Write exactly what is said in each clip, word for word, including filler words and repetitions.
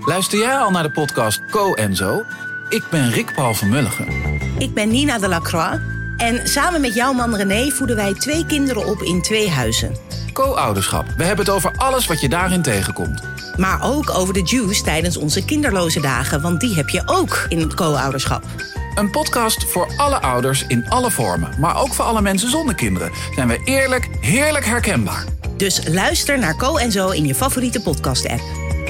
Luister jij al naar de podcast Co en Zo? Ik ben Rick Paul van Mulligen. Ik ben Nina de Lacroix. En samen met jouw man René voeden wij twee kinderen op in twee huizen. Co-ouderschap. We hebben het over alles wat je daarin tegenkomt. Maar ook over de juice tijdens onze kinderloze dagen. Want die heb je ook in het co-ouderschap. Een podcast voor alle ouders in alle vormen. Maar ook voor alle mensen zonder kinderen. Zijn we eerlijk, heerlijk herkenbaar. Dus luister naar Co en Zo in je favoriete podcast-app.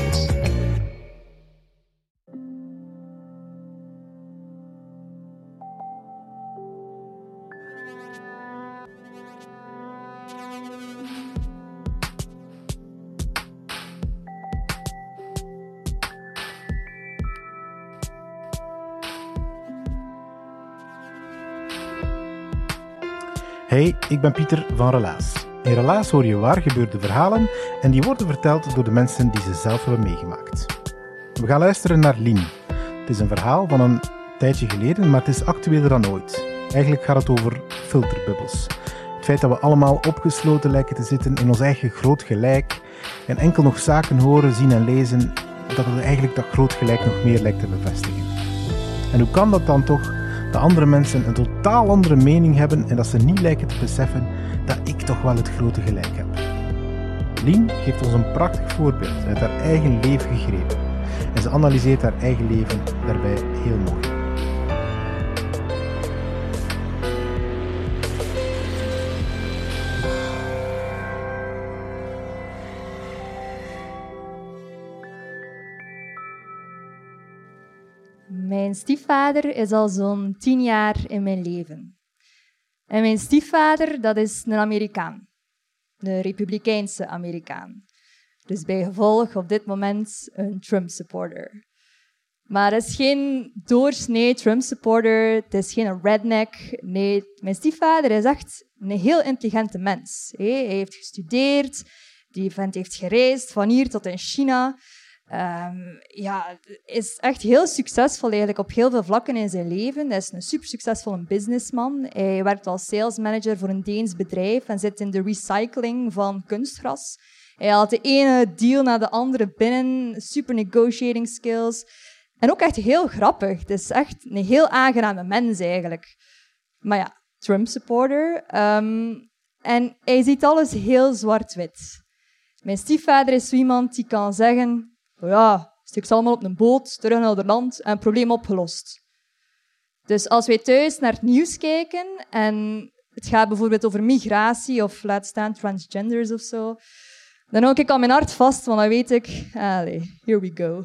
Hey, ik ben Pieter van Relaas. In Relaas hoor je waar gebeurde verhalen en die worden verteld door de mensen die ze zelf hebben meegemaakt. We gaan luisteren naar Lien. Het is een verhaal van een tijdje geleden, maar het is actueler dan ooit. Eigenlijk gaat het over filterbubbels. Het feit dat we allemaal opgesloten lijken te zitten in ons eigen groot gelijk en enkel nog zaken horen, zien en lezen, dat het eigenlijk dat groot gelijk nog meer lijkt te bevestigen. En hoe kan dat dan toch? Dat andere mensen een totaal andere mening hebben en dat ze niet lijken te beseffen dat ik toch wel het grote gelijk heb. Lien geeft ons een prachtig voorbeeld uit haar eigen leven gegrepen. En ze analyseert haar eigen leven daarbij heel mooi. Mijn stiefvader is al zo'n tien jaar in mijn leven. En mijn stiefvader, dat is een Amerikaan. Een republikeinse Amerikaan. Dus bij gevolg op dit moment een Trump-supporter. Maar dat is geen doorsnee Trump-supporter, het is geen redneck. Nee, mijn stiefvader is echt een heel intelligente mens. Hij heeft gestudeerd, die vent heeft gereisd van hier tot in China. Um, ja, is echt heel succesvol eigenlijk op heel veel vlakken in zijn leven. Hij is een super succesvolle businessman. Hij werkt als salesmanager voor een Deens bedrijf en zit in de recycling van kunstgras. Hij haalt de ene deal na de andere binnen, super negotiating skills. En ook echt heel grappig. Het is echt een heel aangename mens eigenlijk. Maar ja, Trump-supporter. Um, en hij ziet alles heel zwart-wit. Mijn stiefvader is zo iemand die kan zeggen... Ja, stik ze allemaal op een boot, terug naar het land en probleem opgelost. Dus als wij thuis naar het nieuws kijken en het gaat bijvoorbeeld over migratie of laat staan transgenders of zo, dan hou ik al mijn hart vast, want dan weet ik, allez, here we go.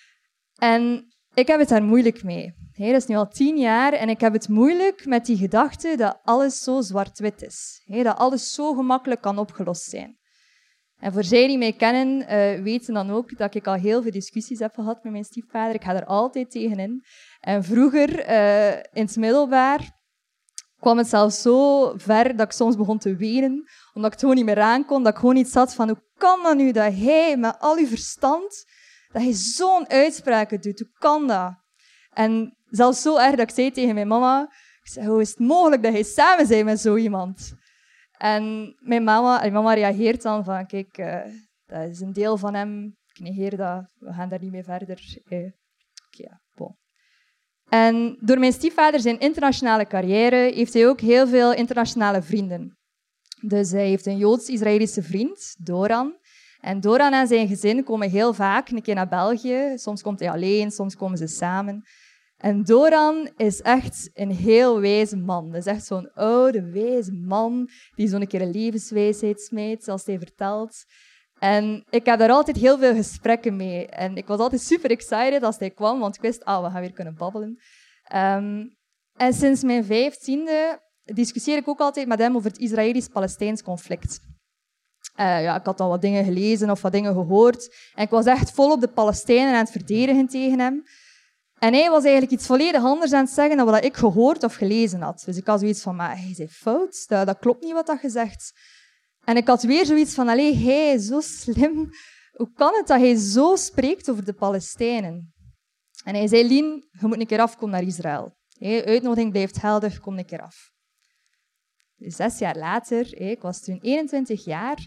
En ik heb het daar moeilijk mee. Hey, dat is nu al tien jaar en ik heb het moeilijk met die gedachte dat alles zo zwart-wit is. Hey, dat alles zo gemakkelijk kan opgelost zijn. En voor zij die mij kennen, uh, weten dan ook dat ik al heel veel discussies heb gehad met mijn stiefvader. Ik ga er altijd tegenin. En vroeger, uh, in het middelbaar, kwam het zelfs zo ver dat ik soms begon te wenen, omdat ik het gewoon niet meer aankon, dat ik gewoon iets had van, hoe kan dat nu, dat hij met al uw verstand, dat hij zo'n uitspraken doet, hoe kan dat? En zelfs zo erg dat ik zei tegen mijn mama, ik zei, hoe is het mogelijk dat hij samen bent met zo iemand? En mijn mama, mijn mama reageert dan van, kijk, uh, dat is een deel van hem, ik negeer dat, we gaan daar niet mee verder. Eh, okay, ja, bon. En door mijn stiefvader zijn internationale carrière heeft hij ook heel veel internationale vrienden. Dus hij heeft een Joods-Israëlische vriend, Doran. En Doran en zijn gezin komen heel vaak een keer naar België. Soms komt hij alleen, soms komen ze samen. En Doran is echt een heel wijze man. Dat is echt zo'n oude, wijze man die zo'n keer een levenswijsheid smijt, zoals hij vertelt. En ik heb daar altijd heel veel gesprekken mee. En ik was altijd super excited als hij kwam, want ik wist, ah, we gaan weer kunnen babbelen. Um, en sinds mijn vijftiende discussieer ik ook altijd met hem over het Israëlisch-Palestijns conflict. Uh, ja, ik had al wat dingen gelezen of wat dingen gehoord. En ik was echt volop de Palestijnen aan het verdedigen tegen hem. En hij was eigenlijk iets volledig anders aan het zeggen dan wat ik gehoord of gelezen had. Dus ik had zoiets van, maar hij zei fout, dat, dat klopt niet wat dat gezegd. En ik had weer zoiets van, allee, hij is zo slim. Hoe kan het dat hij zo spreekt over de Palestijnen? En hij zei, Lien, je moet een keer afkomen naar Israël. Hey, uitnodiging blijft geldig, kom een keer af. Dus zes jaar later, ik was toen eenentwintig jaar,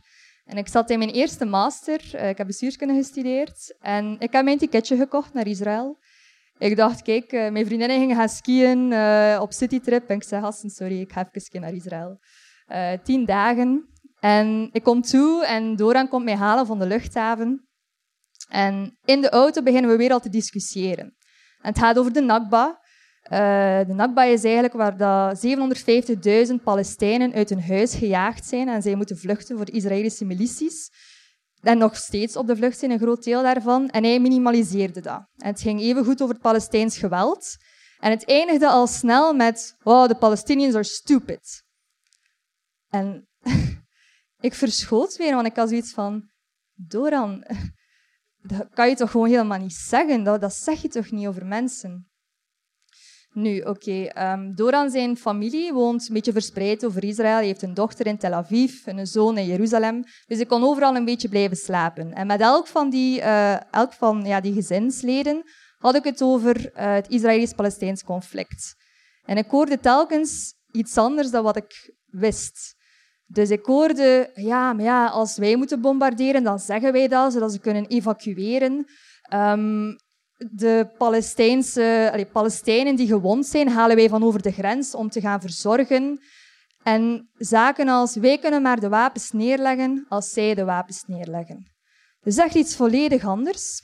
En ik zat in mijn eerste master, uh, ik heb bestuurskunde gestudeerd, en ik heb mijn ticketje gekocht naar Israël. Ik dacht, kijk, uh, mijn vriendinnen gingen gaan skiën uh, op citytrip. En ik zei, gasten, sorry, ik ga even naar Israël. Uh, tien dagen. En ik kom toe en Doran komt mij halen van de luchthaven. En in de auto beginnen we weer al te discussiëren. En het gaat over de Nakba. Uh, de Nakba is eigenlijk waar dat zevenhonderdvijftigduizend Palestijnen uit hun huis gejaagd zijn en zij moeten vluchten voor de Israëlische milities. En nog steeds op de vlucht zijn, een groot deel daarvan. En hij minimaliseerde dat. En het ging even goed over het Palestijns geweld. En het eindigde al snel met oh, the Palestinians are stupid. En ik verschoot weer, want ik had zoiets van Doran, dat kan je toch gewoon helemaal niet zeggen? Dat, dat zeg je toch niet over mensen? Nu, oké. Okay, um, Doran zijn familie woont een beetje verspreid over Israël. Hij heeft een dochter in Tel Aviv en een zoon in Jeruzalem. Dus ik kon overal een beetje blijven slapen. En met elk van die, uh, elk van, ja, die gezinsleden had ik het over uh, het Israëlisch-Palestijns conflict. En ik hoorde telkens iets anders dan wat ik wist. Dus ik hoorde, ja, maar ja, als wij moeten bombarderen, dan zeggen wij dat, zodat ze kunnen evacueren. Um, de Palestijnse, allee, Palestijnen die gewond zijn, halen wij van over de grens om te gaan verzorgen. En zaken als, wij kunnen maar de wapens neerleggen als zij de wapens neerleggen. Dus echt iets volledig anders.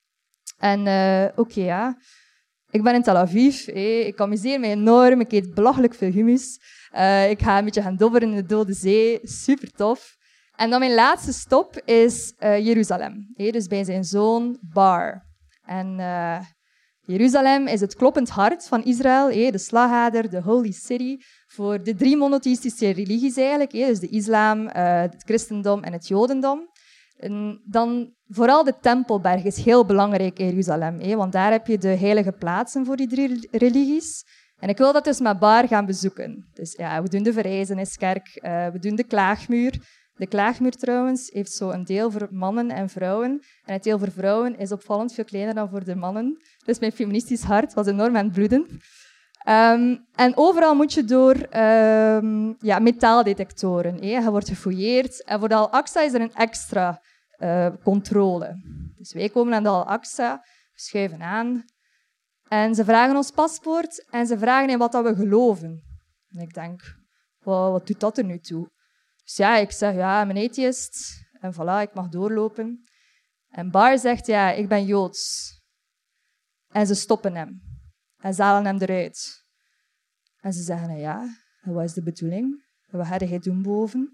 En uh, oké, okay, ja. Ik ben in Tel Aviv, hey. Ik amuseer me enorm, ik eet belachelijk veel hummus. Uh, ik ga een beetje gaan dobberen in de Dode Zee, super tof. En dan mijn laatste stop is uh, Jeruzalem, hey. Dus bij zijn zoon Bar. En uh, Jeruzalem is het kloppend hart van Israël, hey. De slagader, de holy city, voor de drie monotheïstische religies eigenlijk, hey. Dus de islam, uh, het christendom en het jodendom. En dan vooral de Tempelberg is heel belangrijk in Jeruzalem, hè, want daar heb je de heilige plaatsen voor die drie religies. En ik wil dat dus met Bar gaan bezoeken. Dus ja, we doen de Verrijzeniskerk, uh, we doen de Klaagmuur. De Klaagmuur trouwens heeft zo een deel voor mannen en vrouwen. En het deel voor vrouwen is opvallend veel kleiner dan voor de mannen. Dus mijn feministisch hart was enorm aan het bloeden. Um, en overal moet je door um, ja, metaaldetectoren. Hè. Je wordt gefouilleerd. En voor de Al-Aqsa is er een extra uh, controle. Dus wij komen aan de Al-Aqsa, we schuiven aan. En ze vragen ons paspoort en ze vragen in wat dat we geloven. En ik denk, wow, wat doet dat er nu toe? Dus ja, ik zeg, ja, ik ben atheïst. En voilà, ik mag doorlopen. En Bar zegt, ja, ik ben Joods. En ze stoppen hem. En ze halen hem eruit. En ze zeggen, ja, wat is de bedoeling? Wat ga jij doen boven?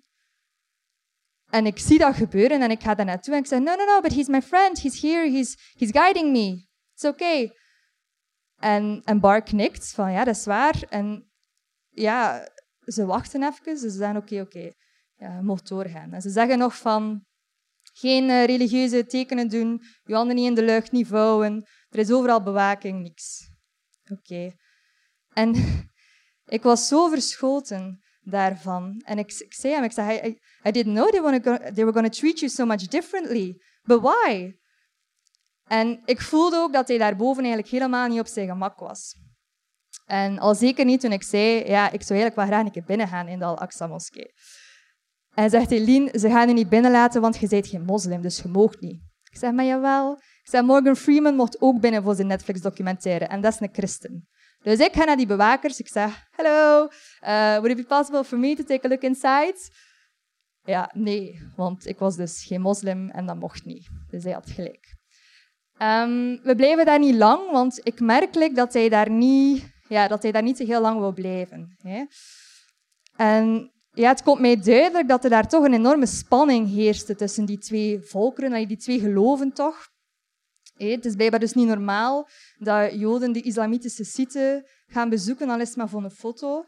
En ik zie dat gebeuren en ik ga daar naartoe en ik zeg, no, no, no, but he's my friend. He's here, he's, he's guiding me. It's okay. En, en Bar knikt van, ja, dat is waar. En ja, ze wachten even. Ze zeggen, oké, okay, oké, okay. Ja, je mag doorgaan. En ze zeggen nog van, geen uh, religieuze tekenen doen, je handen niet in de lucht, niet vouwen. Er is overal bewaking, niks. Oké. Okay. En ik was zo verschoten daarvan. En ik, ik zei hem, ik zei, I, I didn't know they were, gonna, they were going to treat you so much differently. But why? En ik voelde ook dat hij daarboven eigenlijk helemaal niet op zijn gemak was. En al zeker niet toen ik zei, ja, ik zou eigenlijk wel graag een keer binnengaan in de Al-Aqsa-moskee. En hij zegt, Eline, ze gaan je niet binnenlaten, want je bent geen moslim, dus je moogt niet. Ik zeg, maar jawel. Ik zeg, Morgan Freeman mocht ook binnen voor zijn Netflix-documentaire. En dat is een christen. Dus ik ga naar die bewakers. Ik zeg, hello, uh, would it be possible for me to take a look inside? Ja, nee, want ik was dus geen moslim en dat mocht niet. Dus hij had gelijk. Um, we blijven daar niet lang, want ik merk dat hij daar niet, ja, dat hij daar niet zo heel lang wil blijven. Hè. En ja, het komt mij duidelijk dat er daar toch een enorme spanning heerste tussen die twee volkeren, die twee geloven toch. Het is blijkbaar dus niet normaal dat Joden de islamitische site gaan bezoeken, al is het maar voor een foto.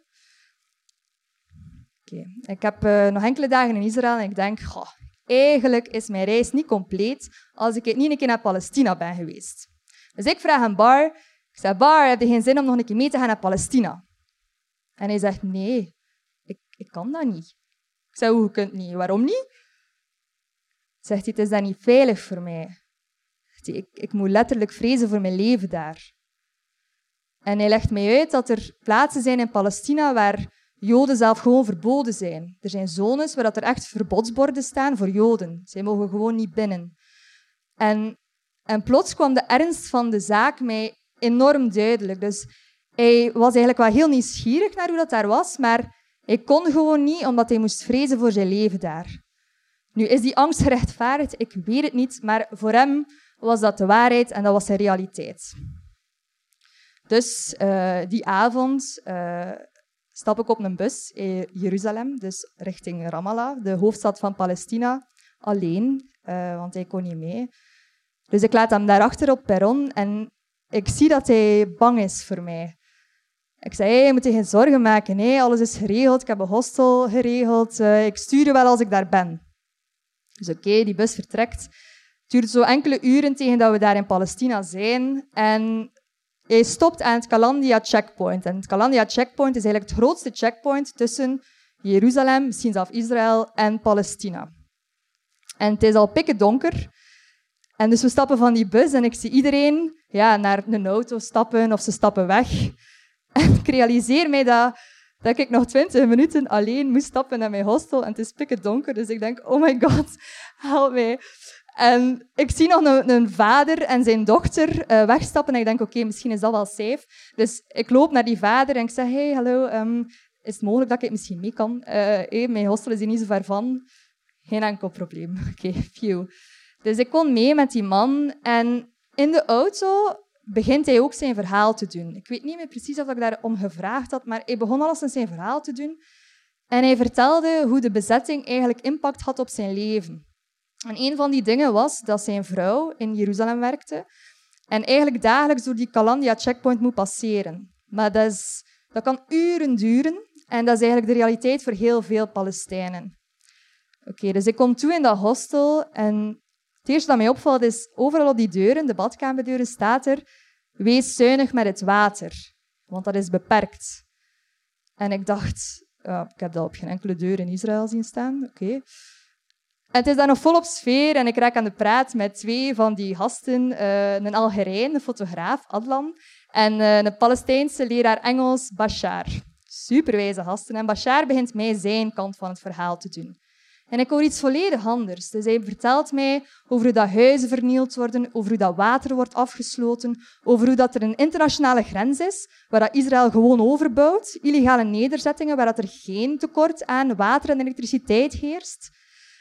Okay. Ik heb uh, nog enkele dagen in Israël en ik denk, goh, eigenlijk is mijn reis niet compleet als ik niet een keer naar Palestina ben geweest. Dus ik vraag aan Bar, ik zeg, Bar, heb je geen zin om nog een keer mee te gaan naar Palestina? En hij zegt, nee, ik, ik kan dat niet. Ik zeg, hoe, je kunt niet? Waarom niet? Zegt hij, het is dan niet veilig voor mij. Ik, ik moet letterlijk vrezen voor mijn leven daar. En hij legt mij uit dat er plaatsen zijn in Palestina waar Joden zelf gewoon verboden zijn. Er zijn zones waar er echt verbodsborden staan voor Joden. Zij mogen gewoon niet binnen. En, en plots kwam de ernst van de zaak mij enorm duidelijk. Dus hij was eigenlijk wel heel nieuwsgierig naar hoe dat daar was, maar hij kon gewoon niet, omdat hij moest vrezen voor zijn leven daar. Nu, is die angst gerechtvaardigd? Ik weet het niet, maar voor hem was dat de waarheid en dat was zijn realiteit. Dus uh, die avond uh, stap ik op een bus in Jeruzalem, dus richting Ramallah, de hoofdstad van Palestina, alleen, uh, want hij kon niet mee. Dus ik laat hem daarachter op perron en ik zie dat hij bang is voor mij. Ik zei, hey, je moet je geen zorgen maken, nee, alles is geregeld, ik heb een hostel geregeld, uh, ik stuur je wel als ik daar ben. Dus oké, okay, die bus vertrekt. Het duurt zo enkele uren tegen dat we daar in Palestina zijn. En hij stopt aan het Kalandia checkpoint. En het Kalandia checkpoint is eigenlijk het grootste checkpoint tussen Jeruzalem, misschien zelfs Israël, en Palestina. En het is al pikken donker. En dus we stappen van die bus en ik zie iedereen ja, naar een auto stappen of ze stappen weg. En ik realiseer mij dat, dat ik nog twintig minuten alleen moest stappen naar mijn hostel en het is pikken donker. Dus ik denk, oh my god, help mij. En ik zie nog een, een vader en zijn dochter uh, wegstappen en ik denk, oké, okay, misschien is dat wel safe. Dus ik loop naar die vader en ik zeg, hey, hallo, um, is het mogelijk dat ik misschien mee kan? Uh, hey, mijn hostel is hier niet zo ver van. Geen enkel probleem. Oké, okay, phew. Dus ik kon mee met die man en in de auto begint hij ook zijn verhaal te doen. Ik weet niet meer precies of ik daarom gevraagd had, maar hij begon alles in zijn verhaal te doen. En hij vertelde hoe de bezetting eigenlijk impact had op zijn leven. En een van die dingen was dat zijn vrouw in Jeruzalem werkte en eigenlijk dagelijks door die Kalandia checkpoint moet passeren. Maar dat, is, dat kan uren duren en dat is eigenlijk de realiteit voor heel veel Palestijnen. Oké, okay, dus ik kom toe in dat hostel en het eerste dat mij opvalt is, overal op die deuren, de badkamerdeuren, staat er, wees zuinig met het water, want dat is beperkt. En ik dacht, uh, ik heb dat op geen enkele deur in Israël zien staan, oké. Okay. En het is daar nog volop sfeer en ik raak aan de praat met twee van die gasten, uh, een Algerijn, een fotograaf, Adlan, en uh, een Palestijnse leraar Engels, Bashar. Superwijze gasten. En Bashar begint mij zijn kant van het verhaal te doen. En ik hoor iets volledig anders. Dus hij vertelt mij over hoe dat huizen vernield worden, over hoe dat water wordt afgesloten, over hoe dat er een internationale grens is, waar dat Israël gewoon overbouwt, illegale nederzettingen, waar dat er geen tekort aan water en elektriciteit heerst.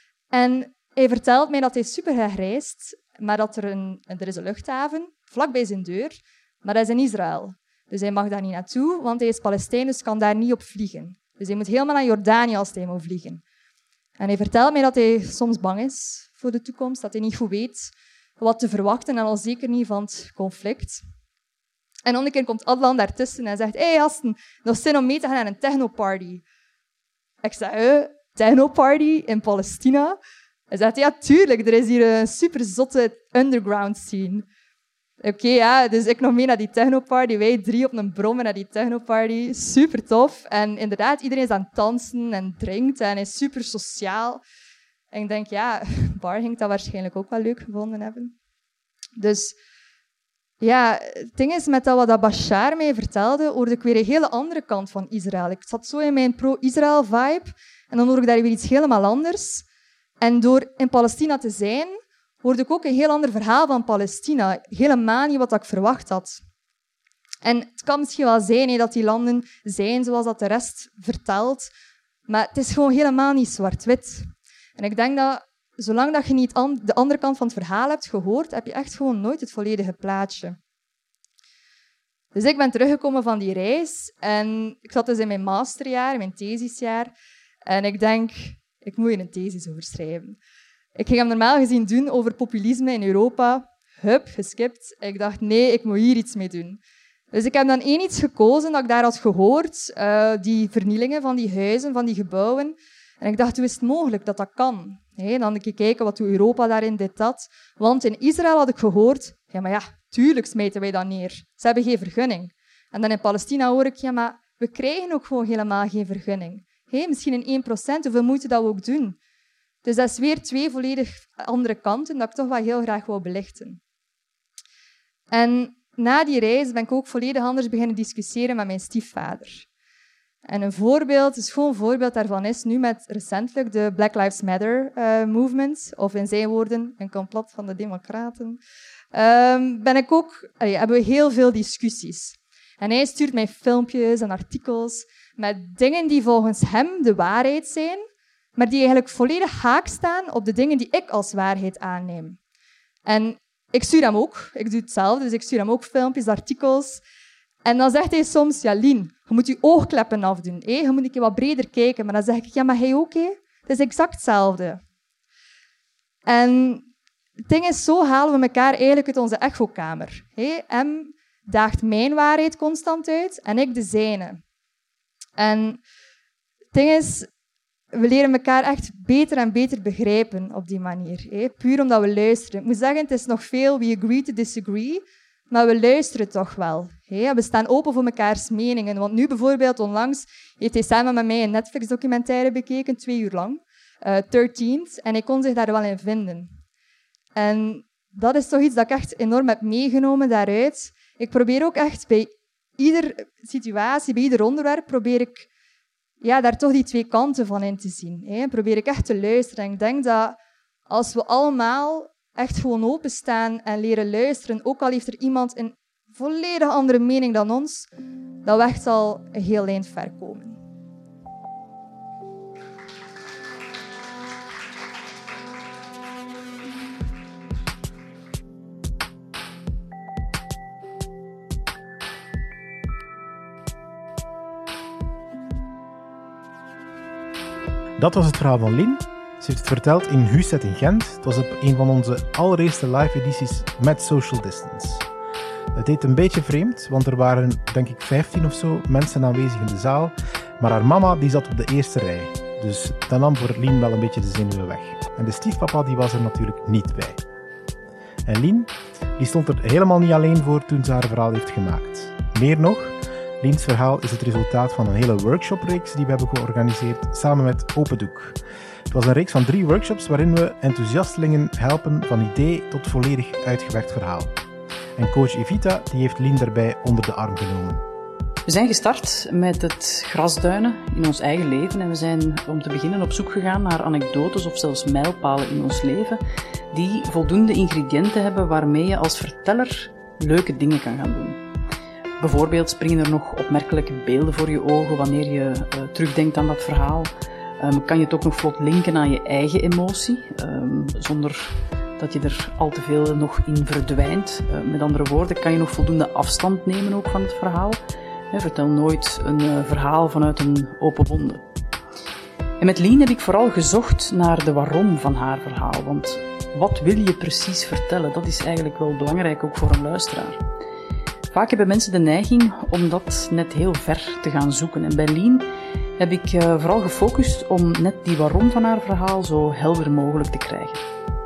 En hij vertelt mij dat hij supergraag reist, maar dat er een, er is een luchthaven vlakbij zijn deur, maar dat is in Israël. Dus hij mag daar niet naartoe, want hij is Palestijn, dus kan daar niet op vliegen. Dus hij moet helemaal naar Jordanië als hij moet vliegen. En hij vertelt mij dat hij soms bang is voor de toekomst, dat hij niet goed weet wat te verwachten en al zeker niet van het conflict. En dan een keer komt Adlan daartussen en zegt, hé hey, gasten, nog zin om mee te gaan naar een technoparty. Ik zeg, eh, technoparty in Palestina? Hij zegt, ja, tuurlijk, er is hier een super zotte underground scene. Oké, okay, ja, dus ik nog mee naar die technoparty. Wij drie op een brommer naar die technoparty. Super tof. En inderdaad, iedereen is aan het dansen en drinkt en is super sociaal. En ik denk, ja, Bar ging dat waarschijnlijk ook wel leuk gevonden hebben. Dus ja, het ding is, met dat wat Bashar mij vertelde, hoorde ik weer een hele andere kant van Israël. Ik zat zo in mijn pro-Israël-vibe en dan hoorde ik daar weer iets helemaal anders. En door in Palestina te zijn, hoorde ik ook een heel ander verhaal van Palestina. Helemaal niet wat ik verwacht had. En het kan misschien wel zijn hè, dat die landen zijn zoals dat de rest vertelt, maar het is gewoon helemaal niet zwart-wit. En ik denk dat zolang dat je niet de andere kant van het verhaal hebt gehoord, heb je echt gewoon nooit het volledige plaatje. Dus ik ben teruggekomen van die reis en ik zat dus in mijn masterjaar, in mijn thesisjaar. En ik denk, ik moet hier een thesis over schrijven. Ik ging hem normaal gezien doen over populisme in Europa. Hup, geskipt. Ik dacht, nee, ik moet hier iets mee doen. Dus ik heb dan één iets gekozen dat ik daar had gehoord. Uh, die vernielingen van die huizen, van die gebouwen. En ik dacht, hoe is het mogelijk dat dat kan? Hey, dan een kijken wat doet Europa daarin, dit, dat. Want in Israël had ik gehoord, ja, maar ja, tuurlijk smijten wij dat neer. Ze hebben geen vergunning. En dan in Palestina hoor ik, ja, maar we krijgen ook gewoon helemaal geen vergunning. Hey, misschien in één procent, hoeveel moeite dat we ook doen. Dus dat is weer twee volledig andere kanten dat ik toch wel heel graag wil belichten. En na die reis ben ik ook volledig anders beginnen discussiëren met mijn stiefvader. En een voorbeeld, een schoon voorbeeld daarvan is nu met recentelijk de Black Lives Matter uh, movement, of in zijn woorden, een complot van de democraten, um, ben ik ook, allee, hebben we heel veel discussies. En hij stuurt mij filmpjes en artikels met dingen die volgens hem de waarheid zijn, maar die eigenlijk volledig haak staan op de dingen die ik als waarheid aanneem. En ik stuur hem ook, ik doe hetzelfde, dus ik stuur hem ook filmpjes, artikels. En dan zegt hij soms, ja, Lien, je moet je oogkleppen afdoen. Hé? Je moet een keer wat breder kijken. Maar dan zeg ik, ja, maar hij ook, hé? Het is exact hetzelfde. En het ding is, zo halen we elkaar eigenlijk uit onze echokamer. Hé? Hem daagt mijn waarheid constant uit en ik de zijne. En het ding is, we leren elkaar echt beter en beter begrijpen op die manier. Hé? Puur omdat we luisteren. Ik moet zeggen, het is nog veel we agree to disagree, maar we luisteren toch wel. Hé? We staan open voor mekaars meningen. Want nu bijvoorbeeld, onlangs, heeft hij samen met mij een Netflix-documentaire bekeken, twee uur lang, uh, dertien, en hij kon zich daar wel in vinden. En dat is toch iets dat ik echt enorm heb meegenomen daaruit. Ik probeer ook echt bij iedere situatie, bij ieder onderwerp, probeer ik ja, daar toch die twee kanten van in te zien. Hè. Probeer ik echt te luisteren. En ik denk dat als we allemaal echt gewoon openstaan en leren luisteren, ook al heeft er iemand een volledig andere mening dan ons, dat we echt al een heel eind ver komen. Dat was het verhaal van Lien. Ze heeft het verteld in Huset in Gent. Het was op een van onze allereerste live-edities met social distance. Het deed een beetje vreemd, want er waren, denk ik, vijftien of zo mensen aanwezig in de zaal. Maar haar mama die zat op de eerste rij. Dus dat nam voor Lien wel een beetje de zenuwen weg. En de stiefpapa die was er natuurlijk niet bij. En Lien die stond er helemaal niet alleen voor toen ze haar verhaal heeft gemaakt. Meer nog, Liens verhaal is het resultaat van een hele workshopreeks die we hebben georganiseerd samen met Open Doek. Het was een reeks van drie workshops waarin we enthousiastelingen helpen van idee tot volledig uitgewerkt verhaal. En coach Evita die heeft Lien daarbij onder de arm genomen. We zijn gestart met het grasduinen in ons eigen leven en we zijn om te beginnen op zoek gegaan naar anekdotes of zelfs mijlpalen in ons leven die voldoende ingrediënten hebben waarmee je als verteller leuke dingen kan gaan doen. Bijvoorbeeld springen er nog opmerkelijke beelden voor je ogen wanneer je uh, terugdenkt aan dat verhaal. Um, kan je het ook nog vlot linken aan je eigen emotie, um, zonder dat je er al te veel nog in verdwijnt. Uh, met andere woorden, kan je nog voldoende afstand nemen ook van het verhaal. He, vertel nooit een uh, verhaal vanuit een open wonde. En met Lien heb ik vooral gezocht naar de waarom van haar verhaal. Want wat wil je precies vertellen? Dat is eigenlijk wel belangrijk ook voor een luisteraar. Vaak hebben mensen de neiging om dat net heel ver te gaan zoeken. En bij Lien heb ik uh, vooral gefocust om net die waarom van haar verhaal zo helder mogelijk te krijgen.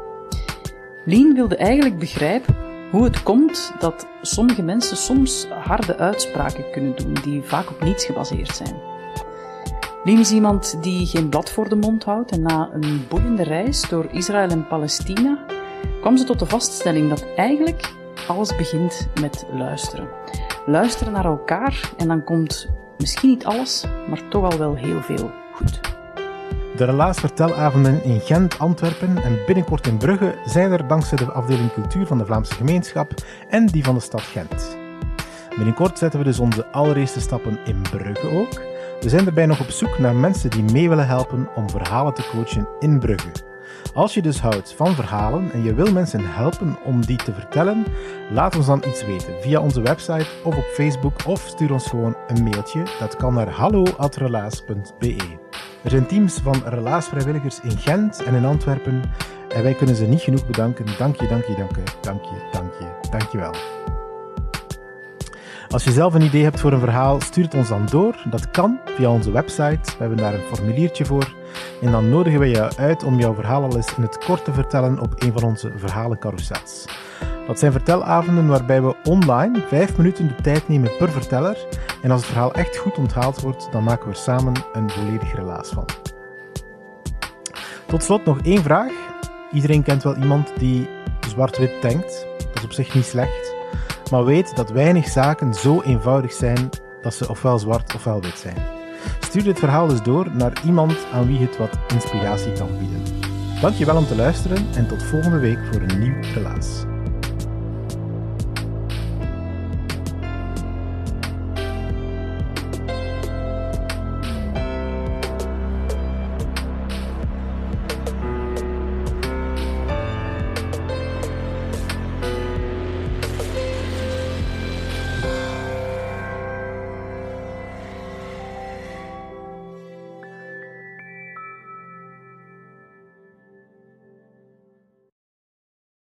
Lien wilde eigenlijk begrijpen hoe het komt dat sommige mensen soms harde uitspraken kunnen doen die vaak op niets gebaseerd zijn. Lien is iemand die geen blad voor de mond houdt en na een boeiende reis door Israël en Palestina kwam ze tot de vaststelling dat eigenlijk alles begint met luisteren. Luisteren naar elkaar en dan komt misschien niet alles, maar toch al wel heel veel goed. De Relaas vertelavonden in Gent, Antwerpen en binnenkort in Brugge zijn er dankzij de afdeling cultuur van de Vlaamse gemeenschap en die van de stad Gent. Binnenkort zetten we dus onze allereerste stappen in Brugge ook. We zijn daarbij nog op zoek naar mensen die mee willen helpen om verhalen te coachen in Brugge. Als je dus houdt van verhalen en je wil mensen helpen om die te vertellen, laat ons dan iets weten via onze website of op Facebook of stuur ons gewoon een mailtje. Dat kan naar hallo at relaas punt be. Er zijn teams van Relaas-vrijwilligers in Gent en in Antwerpen en wij kunnen ze niet genoeg bedanken. Dank je, dank je, dank je, dank je, dank je, dank je wel. Als je zelf een idee hebt voor een verhaal, stuur het ons dan door. Dat kan via onze website. We hebben daar een formuliertje voor. En dan nodigen we jou uit om jouw verhaal al eens in het kort te vertellen op een van onze verhalencarousels. Dat zijn vertelavonden waarbij we online vijf minuten de tijd nemen per verteller. En als het verhaal echt goed onthaald wordt, dan maken we er samen een volledig relaas van. Tot slot nog één vraag. Iedereen kent wel iemand die zwart-wit denkt. Dat is op zich niet slecht. Maar weet dat weinig zaken zo eenvoudig zijn dat ze ofwel zwart ofwel wit zijn. Stuur dit verhaal dus door naar iemand aan wie het wat inspiratie kan bieden. Dankjewel om te luisteren en tot volgende week voor een nieuw relaas.